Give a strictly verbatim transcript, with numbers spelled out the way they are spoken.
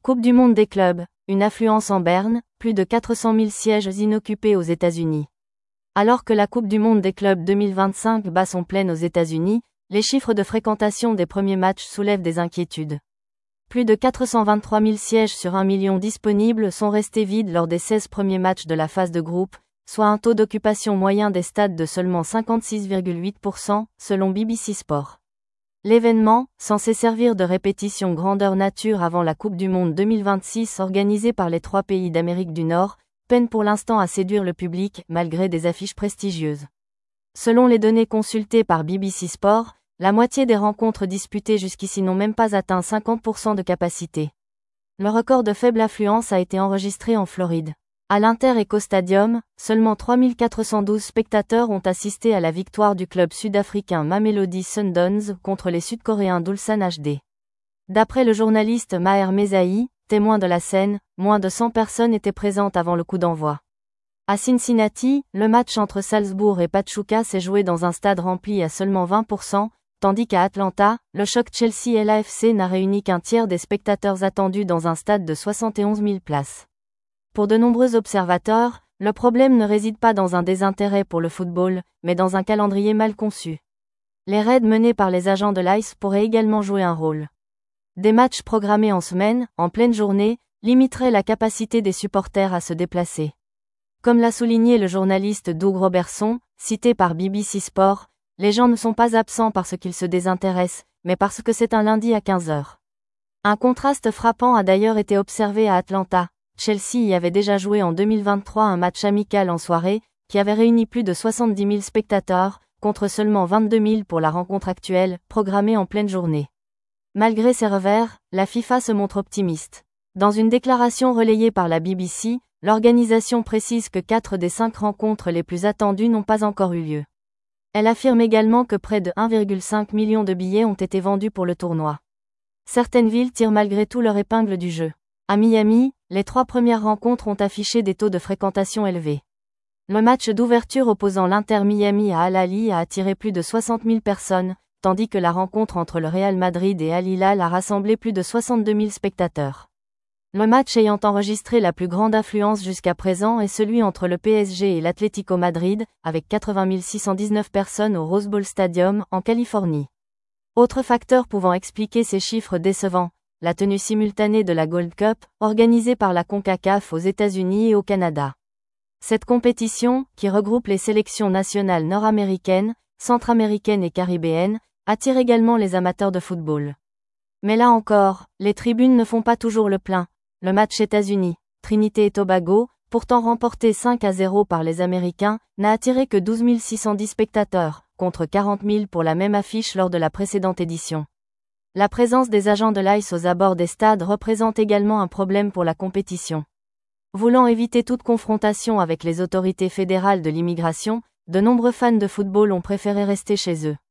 Coupe du monde des clubs, une affluence en berne, plus de quatre cent mille sièges inoccupés aux États-Unis. Alors que la Coupe du monde des clubs deux mille vingt-cinq bat son plein aux États-Unis, les chiffres de fréquentation des premiers matchs soulèvent des inquiétudes. Plus de quatre cent vingt-trois mille sièges sur un million disponibles sont restés vides lors des seize premiers matchs de la phase de groupe, soit un taux d'occupation moyen des stades de seulement cinquante-six virgule huit pour cent, selon B B C Sport. L'événement, censé servir de répétition grandeur nature avant la Coupe du monde deux mille vingt-six organisée par les trois pays d'Amérique du Nord, peine pour l'instant à séduire le public, malgré des affiches prestigieuses. Selon les données consultées par B B C Sport, la moitié des rencontres disputées jusqu'ici n'ont même pas atteint cinquante pour cent de capacité. Le record de faible affluence a été enregistré en Floride. À l'Inter-Eco Stadium, seulement trois mille quatre cent douze spectateurs ont assisté à la victoire du club sud-africain Mamelodi Sundowns contre les Sud-Coréens d'Ulsan H D. D'après le journaliste Maher Mezahi, témoin de la scène, moins de cent personnes étaient présentes avant le coup d'envoi. À Cincinnati, le match entre Salzbourg et Pachuca s'est joué dans un stade rempli à seulement vingt pour cent, tandis qu'à Atlanta, le choc Chelsea-L A F C n'a réuni qu'un tiers des spectateurs attendus dans un stade de soixante et onze mille places. Pour de nombreux observateurs, le problème ne réside pas dans un désintérêt pour le football, mais dans un calendrier mal conçu. Les raids menés par les agents de l'I C E pourraient également jouer un rôle. Des matchs programmés en semaine, en pleine journée, limiteraient la capacité des supporters à se déplacer. Comme l'a souligné le journaliste Doug Robertson, cité par B B C Sport, les gens ne sont pas absents parce qu'ils se désintéressent, mais parce que c'est un lundi à quinze heures. Un contraste frappant a d'ailleurs été observé à Atlanta. Chelsea y avait déjà joué en deux mille vingt-trois un match amical en soirée, qui avait réuni plus de soixante-dix mille spectateurs, contre seulement vingt-deux mille pour la rencontre actuelle, programmée en pleine journée. Malgré ces revers, la FIFA se montre optimiste. Dans une déclaration relayée par la B B C, l'organisation précise que quatre des cinq rencontres les plus attendues n'ont pas encore eu lieu. Elle affirme également que près de un virgule cinq million de billets ont été vendus pour le tournoi. Certaines villes tirent malgré tout leur épingle du jeu. À Miami, les trois premières rencontres ont affiché des taux de fréquentation élevés. Le match d'ouverture opposant l'Inter Miami à Al Ahly a attiré plus de soixante mille personnes, tandis que la rencontre entre le Real Madrid et Al Hilal a rassemblé plus de soixante-deux mille spectateurs. Le match ayant enregistré la plus grande affluence jusqu'à présent est celui entre le P S G et l'Atlético Madrid, avec quatre-vingt mille six cent dix-neuf personnes au Rose Bowl Stadium, en Californie. Autre facteur pouvant expliquer ces chiffres décevants, la tenue simultanée de la Gold Cup, organisée par la CONCACAF aux États-Unis et au Canada. Cette compétition, qui regroupe les sélections nationales nord-américaines, centra-américaines et caribéennes, attire également les amateurs de football. Mais là encore, les tribunes ne font pas toujours le plein. Le match États-Unis, Trinité et Tobago, pourtant remporté cinq à zéro par les Américains, n'a attiré que douze mille six cent dix spectateurs, contre quarante mille pour la même affiche lors de la précédente édition. La présence des agents de l'I C E aux abords des stades représente également un problème pour la compétition. Voulant éviter toute confrontation avec les autorités fédérales de l'immigration, de nombreux fans de football ont préféré rester chez eux.